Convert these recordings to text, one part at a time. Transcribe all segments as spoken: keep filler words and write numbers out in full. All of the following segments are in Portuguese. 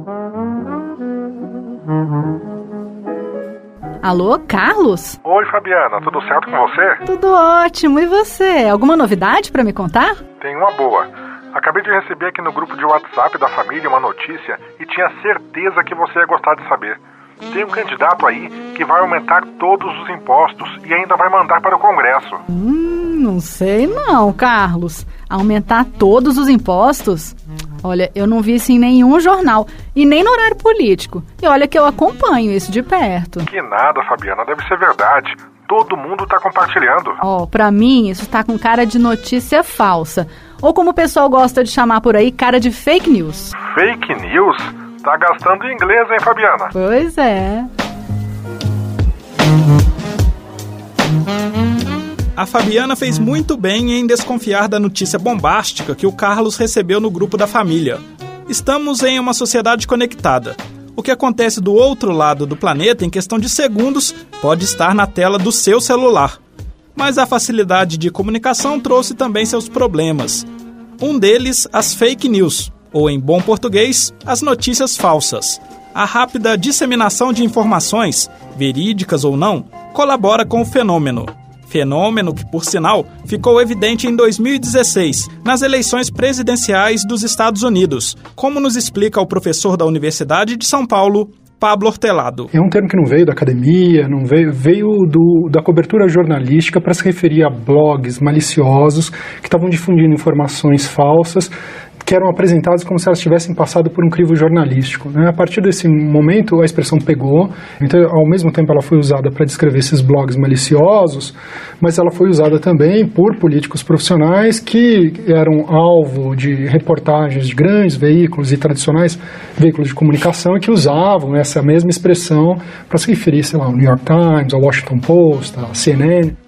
Alô, Carlos? Oi, Fabiana, tudo certo com você? Tudo ótimo, e você? Alguma novidade pra me contar? Tem uma boa. Acabei de receber aqui no grupo de WhatsApp da família uma notícia e tinha certeza que você ia gostar de saber. Tem um candidato aí que vai aumentar todos os impostos e ainda vai mandar para o Congresso. Hum, não sei não, Carlos. Aumentar todos os impostos? Olha, eu não vi isso em nenhum jornal e nem no horário político. E olha que eu acompanho isso de perto. Que nada, Fabiana, deve ser verdade. Todo mundo está compartilhando. Ó, oh, pra mim isso tá com cara de notícia falsa. Ou como o pessoal gosta de chamar por aí, cara de fake news. Fake news? Tá gastando inglês, hein, Fabiana? Pois é. A Fabiana fez muito bem em desconfiar da notícia bombástica que o Carlos recebeu no grupo da família. Estamos em uma sociedade conectada. O que acontece do outro lado do planeta em questão de segundos pode estar na tela do seu celular. Mas a facilidade de comunicação trouxe também seus problemas. Um deles, as fake news, ou em bom português, as notícias falsas. A rápida disseminação de informações, verídicas ou não, colabora com o fenômeno. Fenômeno que, por sinal, ficou evidente em dois mil e dezesseis, nas eleições presidenciais dos Estados Unidos, como nos explica o professor da Universidade de São Paulo, Pablo Hortelado. É um termo que não veio da academia, não veio, veio do, da cobertura jornalística para se referir a blogs maliciosos que estavam difundindo informações falsas, que eram apresentadas como se elas tivessem passado por um crivo jornalístico, né? A partir desse momento, a expressão pegou, então, ao mesmo tempo ela foi usada para descrever esses blogs maliciosos, mas ela foi usada também por políticos profissionais que eram alvo de reportagens de grandes veículos e tradicionais veículos de comunicação e que usavam essa mesma expressão para se referir, sei lá, ao New York Times, ao Washington Post, à C N N.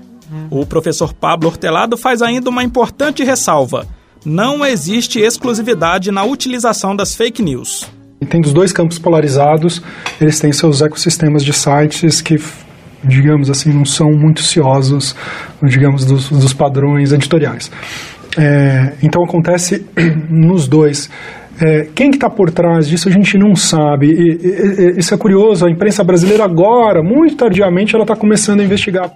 O professor Pablo Hortelado faz ainda uma importante ressalva. Não existe exclusividade na utilização das fake news. E tem dos dois campos polarizados, eles têm seus ecossistemas de sites que, digamos assim, não são muito ciosos, digamos, dos, dos padrões editoriais. É, então acontece nos dois. É, quem que está por trás disso a gente não sabe. E, e, isso é curioso, a imprensa brasileira agora, muito tardiamente, ela está começando a investigar.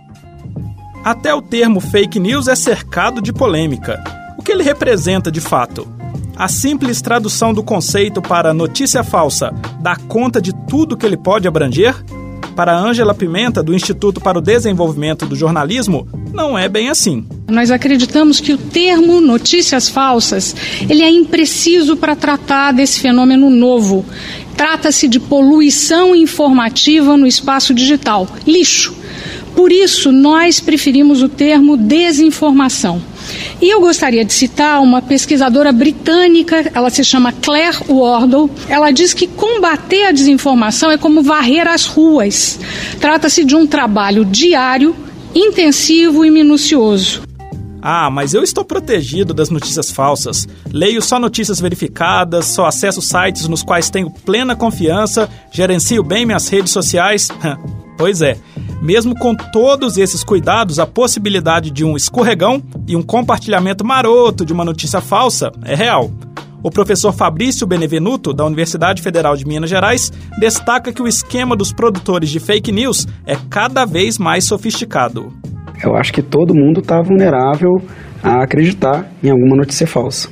Até o termo fake news é cercado de polêmica. O que ele representa de fato? A simples tradução do conceito para notícia falsa dá conta de tudo que ele pode abranger? Para Ângela Pimenta, do Instituto para o Desenvolvimento do Jornalismo, não é bem assim. Nós acreditamos que o termo notícias falsas, ele é impreciso para tratar desse fenômeno novo. Trata-se de poluição informativa no espaço digital, lixo. Por isso, nós preferimos o termo desinformação. E eu gostaria de citar uma pesquisadora britânica, ela se chama Claire Wardle. Ela diz que combater a desinformação é como varrer as ruas. Trata-se de um trabalho diário, intensivo e minucioso. Ah, mas eu estou protegido das notícias falsas. Leio só notícias verificadas, só acesso sites nos quais tenho plena confiança, gerencio bem minhas redes sociais. Pois é, mesmo com todos esses cuidados, a possibilidade de um escorregão e um compartilhamento maroto de uma notícia falsa é real. O professor Fabrício Benevenuto, da Universidade Federal de Minas Gerais, destaca que o esquema dos produtores de fake news é cada vez mais sofisticado. Eu acho que todo mundo está vulnerável a acreditar em alguma notícia falsa.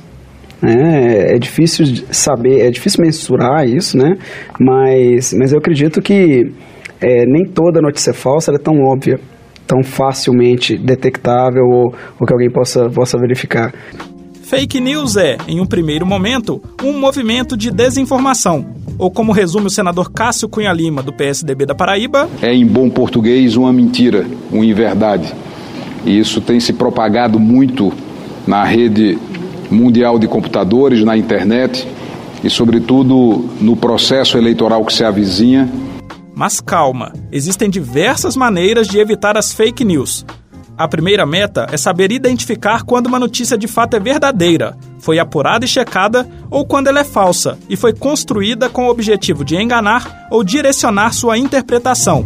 É, é difícil saber, é difícil mensurar isso, né? Mas, mas eu acredito que é, nem toda notícia falsa é tão óbvia, tão facilmente detectável ou, ou que alguém possa, possa verificar. Fake news é, em um primeiro momento, um movimento de desinformação, ou como resume o senador Cássio Cunha Lima, do P S D B da Paraíba... É, em bom português, uma mentira, uma inverdade. E isso tem se propagado muito na rede mundial de computadores, na internet e, sobretudo, no processo eleitoral que se avizinha. Mas calma, existem diversas maneiras de evitar as fake news. A primeira meta é saber identificar quando uma notícia de fato é verdadeira, foi apurada e checada, ou quando ela é falsa e foi construída com o objetivo de enganar ou direcionar sua interpretação.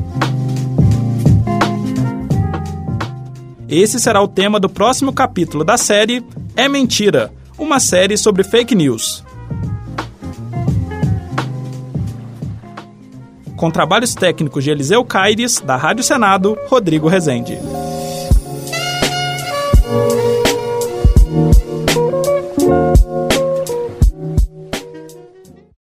Esse será o tema do próximo capítulo da série É Mentira, uma série sobre fake news. com trabalhos técnicos de Eliseu Caires, da Rádio Senado, Rodrigo Rezende.